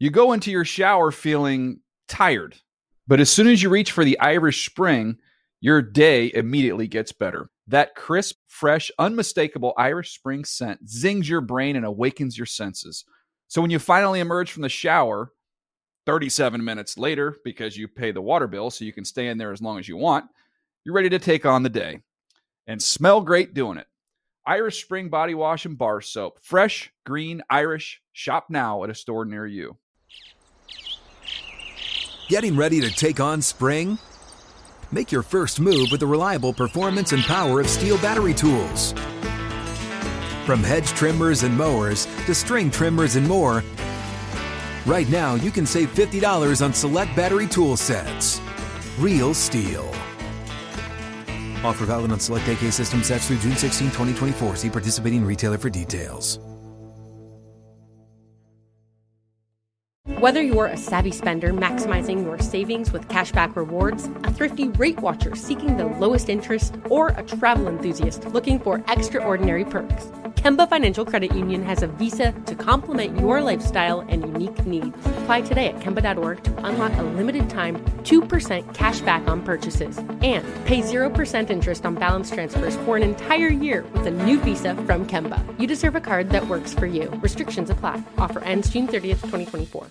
You go into your shower feeling tired, but as soon as you reach for the Irish Spring, your day immediately gets better. That crisp, fresh, unmistakable Irish Spring scent zings your brain and awakens your senses. So when you finally emerge from the shower 37 minutes later, because you pay the water bill so you can stay in there as long as you want, you're ready to take on the day and smell great doing it. Irish Spring Body Wash and Bar Soap. Fresh, green, Irish. Shop now at a store near you. Getting ready to take on spring? Make your first move with the reliable performance and power of Steel battery tools. From hedge trimmers and mowers to string trimmers and more, right now you can save $50 on select battery tool sets. Real Steel. Offer valid on select AK system sets through June 16, 2024. See participating retailer for details. Whether you're a savvy spender maximizing your savings with cashback rewards, a thrifty rate watcher seeking the lowest interest, or a travel enthusiast looking for extraordinary perks, Kemba Financial Credit Union has a visa to complement your lifestyle and unique needs. Apply today at Kemba.org to unlock a limited time 2% cash back on purchases and pay 0% interest on balance transfers for an entire year with a new visa from Kemba. You deserve a card that works for you. Restrictions apply. Offer ends June 30th, 2024.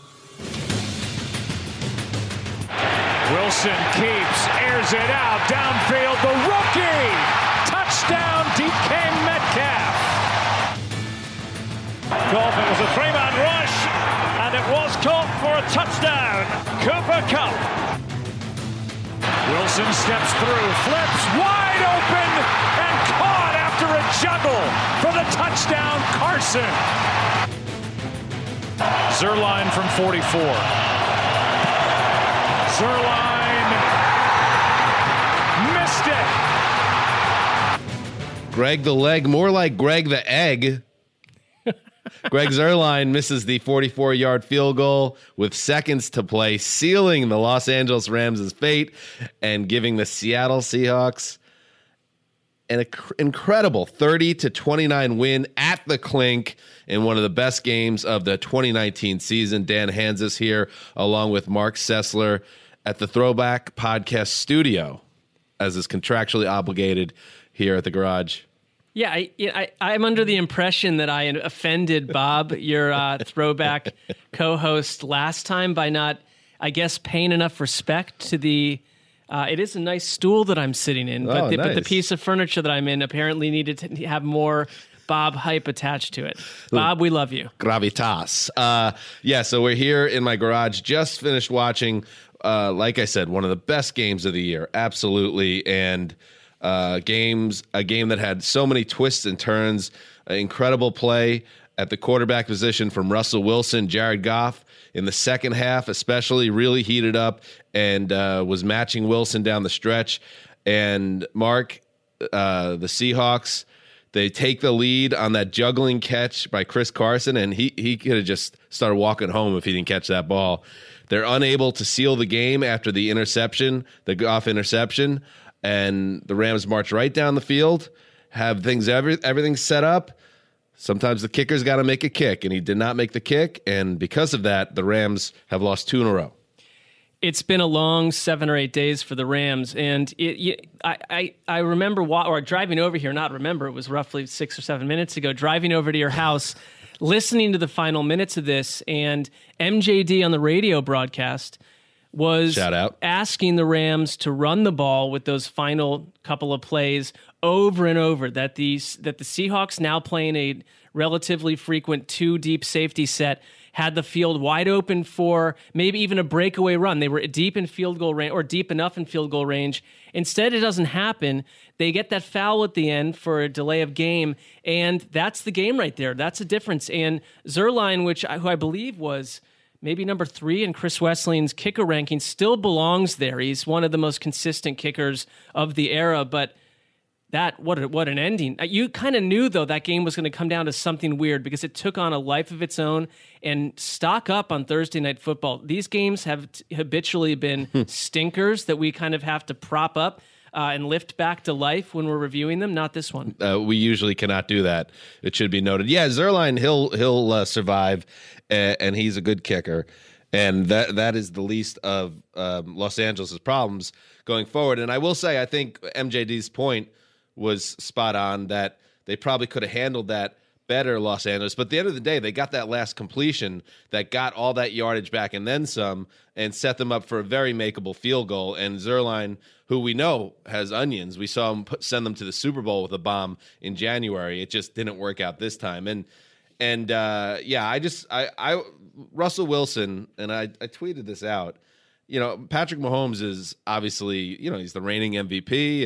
Wilson keeps, airs it out, downfield, the rookie! Touchdown, DK Metcalf! Caught, it was a three-man rush, and it was caught for a touchdown. Cooper Kupp. Wilson steps through, flips, wide open, and caught after a juggle for the touchdown, Carson. Zuerlein from 44. Zuerlein missed it. Greg the leg, more like Greg the egg. Greg Zuerlein misses the 44-yard field goal with seconds to play, sealing the Los Angeles Rams' fate and giving the Seattle Seahawks an incredible 30-29 win at the Clink in one of the best games of the 2019 season. Dan Hanzus here, along with Mark Sessler at the Throwback Podcast Studio, as is contractually obligated here at the Garage. Yeah, I'm under the impression that I offended Bob, your Throwback co-host, last time by not, I guess, paying enough respect to the... it is a nice stool that I'm sitting in, but the piece of furniture that I'm in apparently needed to have more Bob hype attached to it. Bob, we love you. Gravitas. So we're here in my garage, just finished watching, like I said, one of the best games of the year. Absolutely. And a game that had so many twists and turns, incredible play at the quarterback position from Russell Wilson. Jared Goff in the second half especially really heated up and was matching Wilson down the stretch. And Mark, the Seahawks, they take the lead on that juggling catch by Chris Carson, and he could have just started walking home if he didn't catch that ball. They're unable to seal the game after the interception, the Goff interception, and the Rams march right down the field, have everything set up. Sometimes the kicker's got to make a kick, and he did not make the kick, and because of that, the Rams have lost 2 in a row. It's been a long 7 or 8 days for the Rams, and I remember driving over here, it was roughly 6 or 7 minutes ago, driving over to your house, listening to the final minutes of this, and MJD on the radio broadcast was asking the Rams to run the ball with those final couple of plays over and over, that the Seahawks, now playing a relatively frequent 2 deep safety set, had the field wide open for maybe even a breakaway run. They were deep in field goal range, or deep enough in field goal range. Instead, it doesn't happen. They get that foul at the end for a delay of game, and that's the game right there. That's the difference. And Zuerlein, who I believe was maybe number 3 in Chris Wesseling's kicker ranking, still belongs there. He's one of the most consistent kickers of the era, but what an ending. You kind of knew, though, that game was going to come down to something weird because it took on a life of its own. And stock up on Thursday Night Football. These games have habitually been stinkers that we kind of have to prop up. and lift back to life when we're reviewing them. Not this one. We usually cannot do that. It should be noted. Yeah, Zuerlein, he'll survive, and he's a good kicker. And that is the least of Los Angeles' problems going forward. And I will say, I think MJD's point was spot on that they probably could have handled that better, Los Angeles. But at the end of the day, they got that last completion that got all that yardage back and then some and set them up for a very makeable field goal. And Zuerlein, who we know has onions, we saw him send them to the Super Bowl with a bomb in January. It just didn't work out this time. And I Russell Wilson, and I tweeted this out, Patrick Mahomes is obviously, he's the reigning MVP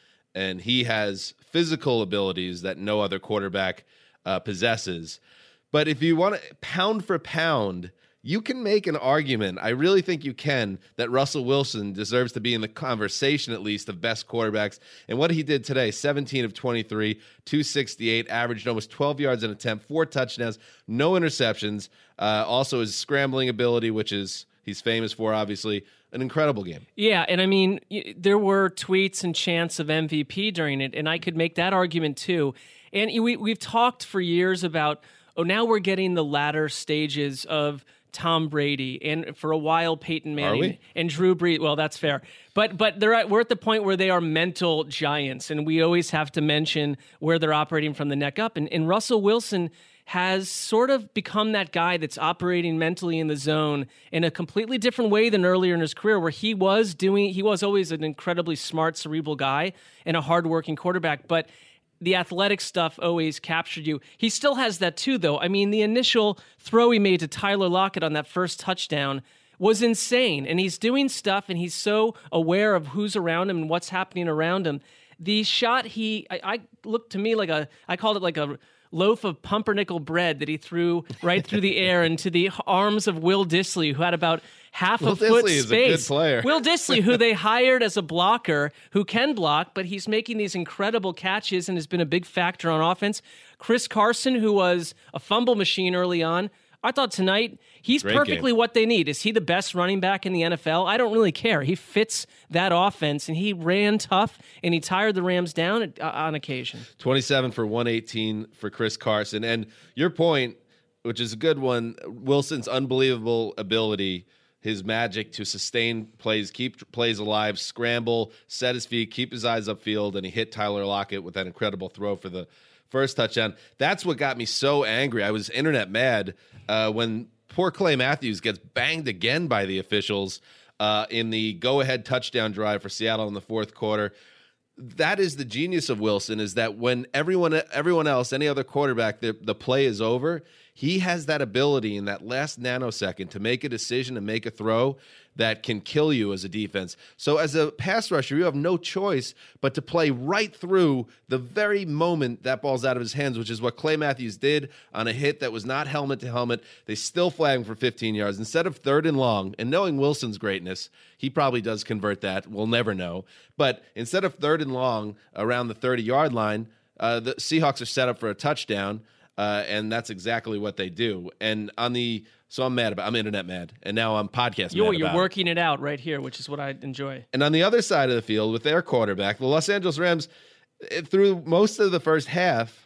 and he has physical abilities that no other quarterback possesses. But if you want to pound for pound, you can make an argument, I really think you can, that Russell Wilson deserves to be in the conversation at least of best quarterbacks. And what he did today, 17 of 23, 268, averaged almost 12 yards an attempt, 4 touchdowns, no interceptions. Also his scrambling ability, which is he's famous for, obviously, an incredible game. Yeah, and I mean, there were tweets and chants of MVP during it, and I could make that argument too. And we've talked for years about, now we're getting the latter stages of Tom Brady, and for a while Peyton Manning and Drew Brees. Well, that's fair, but we're at the point where they are mental giants, and we always have to mention where they're operating from the neck up. And Russell Wilson has sort of become that guy that's operating mentally in the zone in a completely different way than earlier in his career, where he was always an incredibly smart, cerebral guy and a hardworking quarterback, but the athletic stuff always captured you. He still has that too, though. I mean, the initial throw he made to Tyler Lockett on that first touchdown was insane, and he's doing stuff, and he's so aware of who's around him and what's happening around him. The shot I looked to me like I called it like a loaf of pumpernickel bread that he threw right through the air into the arms of Will Dissly, who had about half a foot space. Is a good player. Will Dissly, who they hired as a blocker, who can block, but he's making these incredible catches and has been a big factor on offense. Chris Carson, who was a fumble machine early on, I thought tonight he's Great perfectly game. What they need. Is he the best running back in the NFL? I don't really care. He fits that offense, and he ran tough, and he tired the Rams down on occasion. 27 for 118 for Chris Carson. And your point, which is a good one, Wilson's unbelievable ability, his magic to sustain plays, keep plays alive, scramble, set his feet, keep his eyes upfield, and he hit Tyler Lockett with that incredible throw for the first touchdown. That's what got me so angry. I was internet mad when poor Clay Matthews gets banged again by the officials in the go-ahead touchdown drive for Seattle in the fourth quarter. That is the genius of Wilson, is that when everyone else, any other quarterback, the play is over, he has that ability in that last nanosecond to make a decision and make a throw that can kill you as a defense. So as a pass rusher, you have no choice but to play right through the very moment that ball's out of his hands, which is what Clay Matthews did on a hit that was not helmet to helmet. They still flag him for 15 yards. Instead of 3rd and long, and knowing Wilson's greatness, he probably does convert that. We'll never know. But instead of 3rd and long around the 30-yard line, the Seahawks are set up for a touchdown. And that's exactly what they do. And so I'm internet mad, and now I'm podcast mad. You're working it out right here, which is what I enjoy. And on the other side of the field, with their quarterback, the Los Angeles Rams, through most of the first half,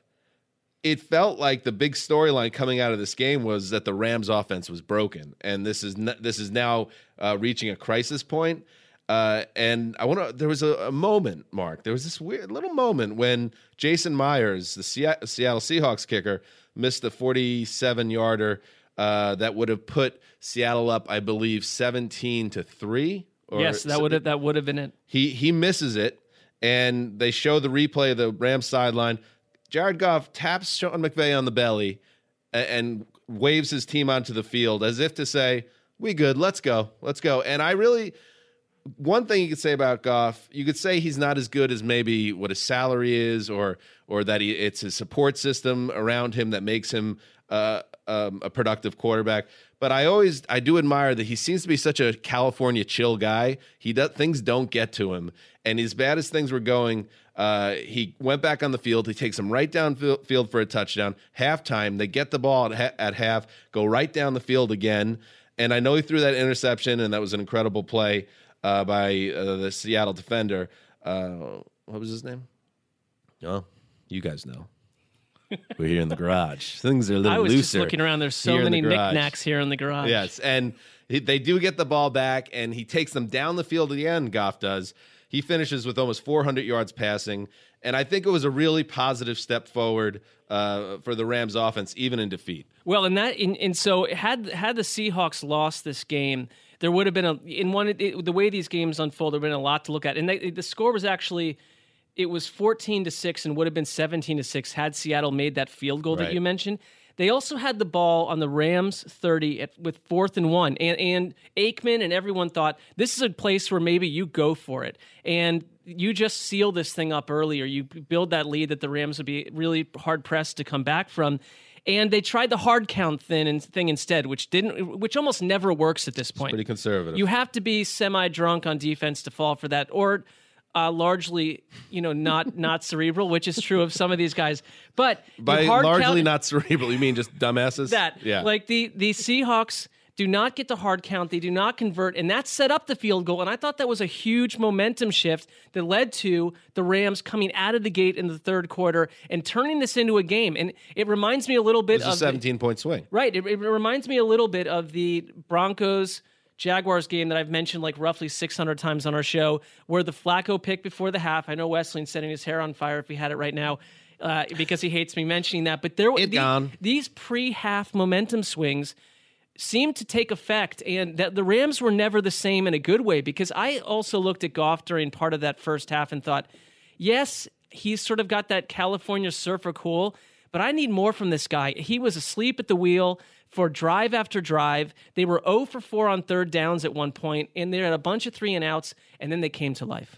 it felt like the big storyline coming out of this game was that the Rams offense was broken. And this is now reaching a crisis point. And there was a moment, Mark, there was this weird little moment when Jason Myers, the Seattle Seahawks kicker, missed a 47-yarder that would have put Seattle up, I believe, 17-3. Yes, that would have been it. He misses it, and they show the replay of the Rams sideline. Jared Goff taps Sean McVay on the belly and waves his team onto the field as if to say, "We good, let's go." And one thing you could say about Goff, you could say he's not as good as maybe what his salary is, or that it's his support system around him that makes him a productive quarterback. But I do admire that he seems to be such a California chill guy. Things don't get to him, and as bad as things were going, he went back on the field. He takes them right down field for a touchdown. Halftime, they get the ball at half, go right down the field again. And I know he threw that interception, and that was an incredible play by the Seattle defender. what was his name? Oh, you guys know. We're here in the garage. Things are a little looser. I was just looking around. There's so many knickknacks here in the garage. Yes, and they do get the ball back, and he takes them down the field at the end, Goff does. He finishes with almost 400 yards passing, and I think it was a really positive step forward for the Rams offense, even in defeat. Well, so had the Seahawks lost this game, there would have been the way these games unfold, there would have been a lot to look at. And the score was actually, it was 14-6 and would have been 17-6 had Seattle made that field goal that you mentioned. They also had the ball on the Rams 30 with 4th and 1. And Aikman and everyone thought, this is a place where maybe you go for it. And you just seal this thing up earlier. You build that lead that the Rams would be really hard-pressed to come back from. And they tried the hard count thing instead, which almost never works at this point. It's pretty conservative. You have to be semi-drunk on defense to fall for that, or largely, not cerebral, which is true of some of these guys. But by largely not cerebral, you mean just dumbasses? Like the Seahawks do not get the hard count. They do not convert, and that set up the field goal. And I thought that was a huge momentum shift that led to the Rams coming out of the gate in the third quarter and turning this into a game. And it reminds me a little bit of a 17-point swing. Right. It reminds me a little bit of the Broncos-Jaguars game that I've mentioned like roughly 600 times on our show, where the Flacco pick before the half. I know Wesley's setting his hair on fire if he had it right now. Because he hates me mentioning that. But these pre-half momentum swings seemed to take effect, and that the Rams were never the same in a good way, because I also looked at Goff during part of that first half and thought, yes, he's sort of got that California surfer cool, but I need more from this guy. He was asleep at the wheel for drive after drive. They were 0 for 4 on third downs at one point, and they had a bunch of 3 and outs, and then they came to life.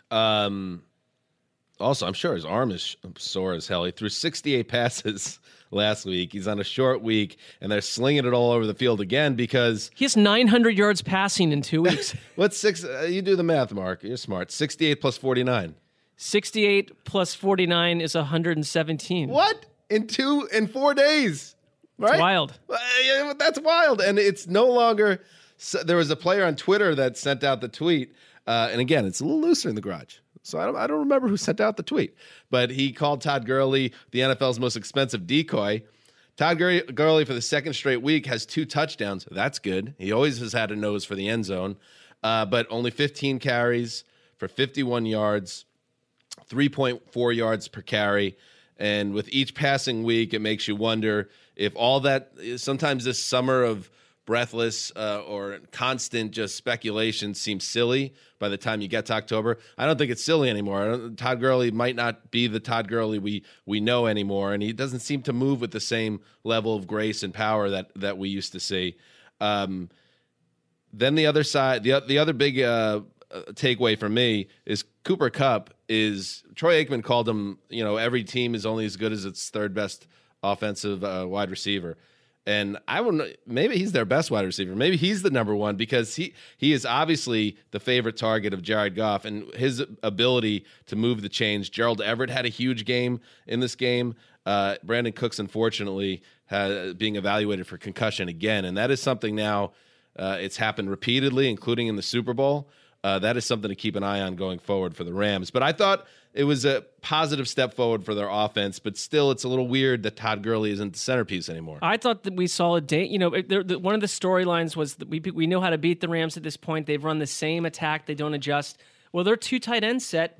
Also, I'm sure his arm is sore as hell. He threw 68 passes last week. He's on a short week, and they're slinging it all over the field again because he has 900 yards passing in 2 weeks. What's six? You do the math, Mark. You're smart. 68 plus 49. 68 plus 49 is 117. What? In 4 days? Right? It's wild. That's wild. And it's no longer. So there was a player on Twitter that sent out the tweet, and again, it's a little looser in the garage. So I don't remember who sent out the tweet, but he called Todd Gurley the NFL's most expensive decoy. Todd Gurley for the second straight week has 2 touchdowns. That's good. He always has had a nose for the end zone, but only 15 carries for 51 yards, 3.4 yards per carry. And with each passing week, it makes you wonder if all that, sometimes this summer of breathless or constant just speculation seems silly by the time you get to October. I don't think it's silly anymore. Todd Gurley might not be the Todd Gurley we know anymore, and he doesn't seem to move with the same level of grace and power that we used to see. Then the other side, the other big takeaway for me is Cooper Kupp is Troy Aikman called him, every team is only as good as its third best offensive wide receiver. And I wouldn't. Maybe he's their best wide receiver. Maybe he's the number one because he is obviously the favorite target of Jared Goff and his ability to move the chains. Gerald Everett had a huge game in this game. Brandon Cooks, unfortunately, being evaluated for concussion again, and that is something now. It's happened repeatedly, including in the Super Bowl. That is something to keep an eye on going forward for the Rams. But I thought it was a positive step forward for their offense, but still it's a little weird that Todd Gurley isn't the centerpiece anymore. I thought that we saw a day, one of the storylines was that we know how to beat the Rams at this point. They've run the same attack. They don't adjust. Well, their 2 tight end set,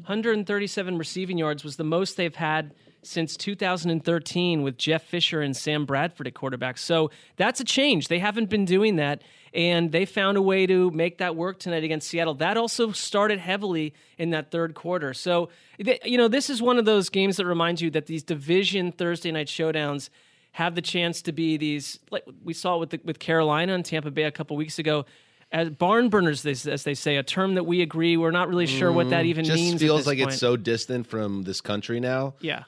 137 receiving yards, was the most they've had since 2013 with Jeff Fisher and Sam Bradford at quarterback. So that's a change. They haven't been doing that, and they found a way to make that work tonight against Seattle. That also started heavily in that third quarter. So, this is one of those games that reminds you that these division Thursday night showdowns have the chance to be these, like we saw with Carolina and Tampa Bay a couple weeks ago, as barn burners, as they say, a term that we agree. We're not really sure what that even means. Just feels like it's so distant from this country now. Yeah.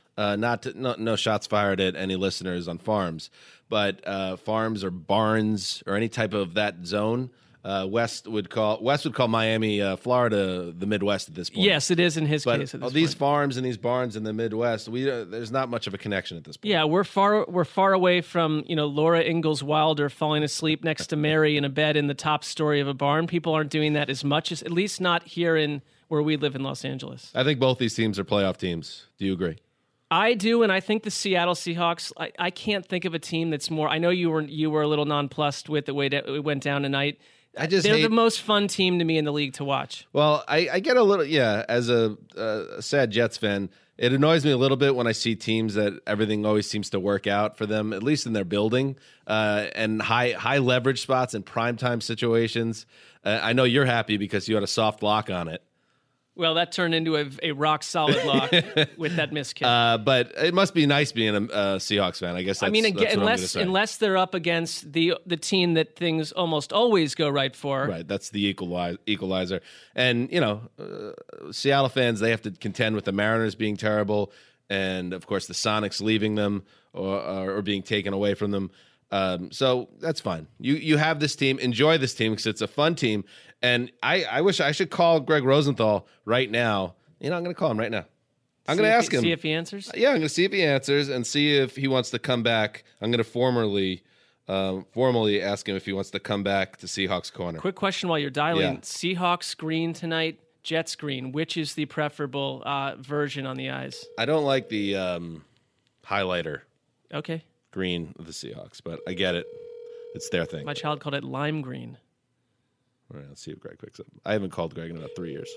No shots fired at any listeners on farms, but farms or barns or any type of that zone. West would call Miami, Florida, the Midwest at this point. Yes, it is in his case. At this these point. Farms and these barns in the Midwest, there's not much of a connection at this point. Yeah, we're far away from Laura Ingalls Wilder falling asleep next to Mary in a bed in the top story of a barn. People aren't doing that as much, as at least not here in where we live in Los Angeles. I think both these teams are playoff teams. Do you agree? I do, and I think the Seattle Seahawks, I can't think of a team that's more. I know you were a little nonplussed with the way that it went down tonight. They're the most fun team to me in the league to watch. Well, I get a little, as a sad Jets fan, it annoys me a little bit when I see teams that everything always seems to work out for them, at least in their building, and high leverage spots and primetime situations. I know you're happy because you had a soft lock on it. Well, that turned into a rock-solid lock with that missed kick. But it must be nice being a Seahawks fan. I guess that's, unless they're up against the team that things almost always go right for. Right, that's the equalizer. And, Seattle fans, they have to contend with the Mariners being terrible and, of course, the Sonics leaving them or being taken away from them. So that's fine. You have this team. Enjoy this team because it's a fun team. And I wish I should call Greg Rosenthal right now. I'm going to call him right now. I'm going to ask him. See if he answers? Yeah, I'm going to see if he answers and see if he wants to come back. I'm going to formally ask him if he wants to come back to Seahawks Corner. Quick question while you're dialing. Yeah. Seahawks green tonight, Jets green. Which is the preferable version on the eyes? I don't like the highlighter. Okay. Green of the Seahawks, but I get it. It's their thing. My child called it lime green. All right, let's see if Greg picks up. I haven't called Greg in about 3 years.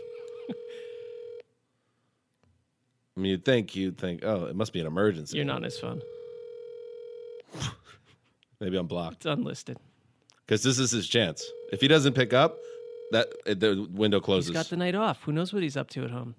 I mean, you'd think, oh, it must be an emergency. You're not on his phone. Maybe I'm blocked. It's unlisted. Because this is his chance. If he doesn't pick up, the window closes. He's got the night off. Who knows what he's up to at home?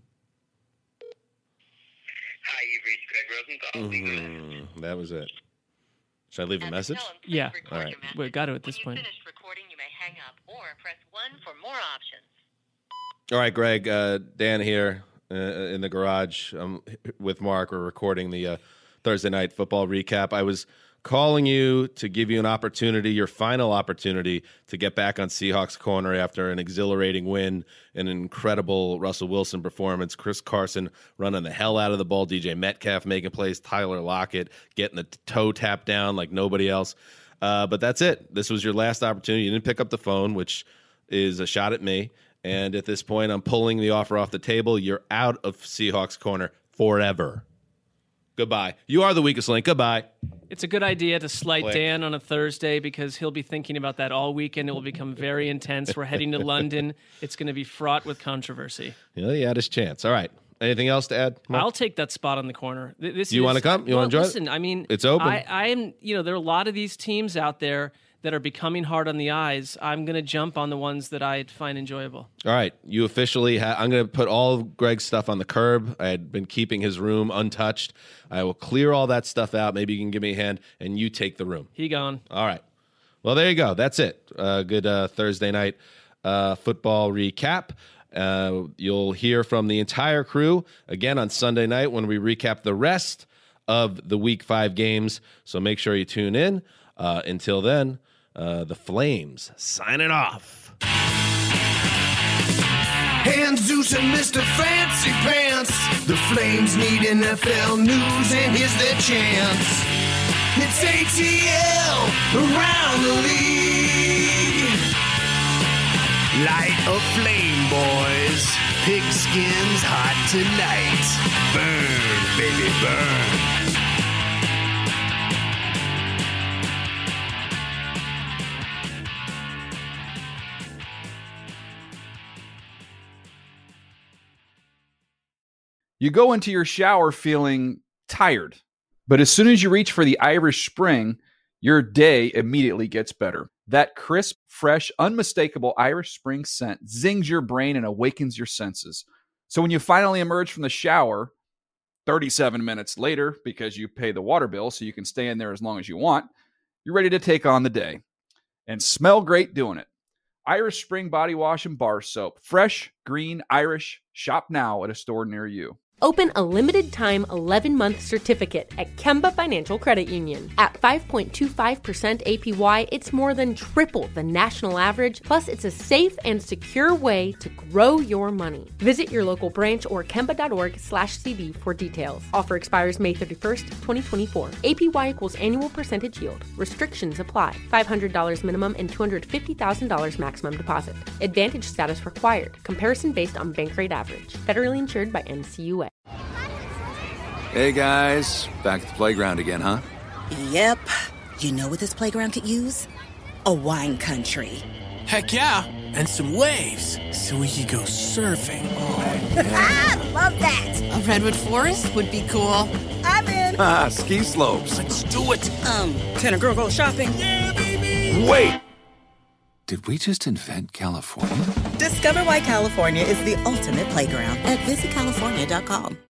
Hi, you've reached Greg Rosenthal. That was it. Should I leave a message? Yeah. All right. We got to at this point. When you've finished recording, you may hang up or press 1 for more options. All right, Greg. Dan here in the garage with Mark. We're recording the Thursday night football recap. I was calling you to give you an opportunity, your final opportunity, to get back on Seahawks Corner after an exhilarating win, an incredible Russell Wilson performance, Chris Carson running the hell out of the ball, DJ Metcalf making plays, Tyler Lockett getting the toe tap down like nobody else. But that's it. This was your last opportunity. You didn't pick up the phone, which is a shot at me. And at this point, I'm pulling the offer off the table. You're out of Seahawks Corner forever. Goodbye. You are the weakest link. Goodbye. It's a good idea to slight Click. Dan on a Thursday because he'll be thinking about that all weekend. It will become very intense. We're heading to London. It's going to be fraught with controversy. Yeah, he had his chance. All right. Anything else to add, Mark? I'll take that spot on the corner. You want to come? You want to join? Listen, I mean, it's open. I am. There are a lot of these teams out there that are becoming hard on the eyes. I'm going to jump on the ones that I find enjoyable. All right. You officially I'm going to put all of Greg's stuff on the curb. I had been keeping his room untouched. I will clear all that stuff out. Maybe you can give me a hand, and you take the room. He gone. All right. Well, there you go. That's it. Good Thursday night football recap. You'll hear from the entire crew again on Sunday night when we recap the rest of the Week 5 games. So make sure you tune in. Until then, the Flames signing off. And Zeus and Mr. Fancy Pants, the Flames need NFL news, and here's their chance. It's ATL around the league. Light a flame, boys. Pigskins hot tonight. Burn, baby, burn. You go into your shower feeling tired, but as soon as you reach for the Irish Spring, your day immediately gets better. That crisp, fresh, unmistakable Irish Spring scent zings your brain and awakens your senses. So when you finally emerge from the shower, 37 minutes later, because you pay the water bill so you can stay in there as long as you want, you're ready to take on the day and smell great doing it. Irish Spring Body Wash and Bar Soap. Fresh, green, Irish. Shop now at a store near you. Open a limited-time 11-month certificate at Kemba Financial Credit Union. At 5.25% APY, it's more than triple the national average, plus it's a safe and secure way to grow your money. Visit your local branch or kemba.org/CD for details. Offer expires May 31st, 2024. APY equals annual percentage yield. Restrictions apply. $500 minimum and $250,000 maximum deposit. Advantage status required. Comparison based on bank rate average. Federally insured by NCUA. Hey guys, back at the playground again, huh? Yep. You know what this playground could use? A wine country. Heck yeah, and some waves so we could go surfing. Oh, yeah. Love that. A redwood forest would be cool. I'm in. Ski slopes. Let's do it. Can a girl go shopping? Yeah, baby. Wait. Did we just invent California? Discover why California is the ultimate playground at visitcalifornia.com.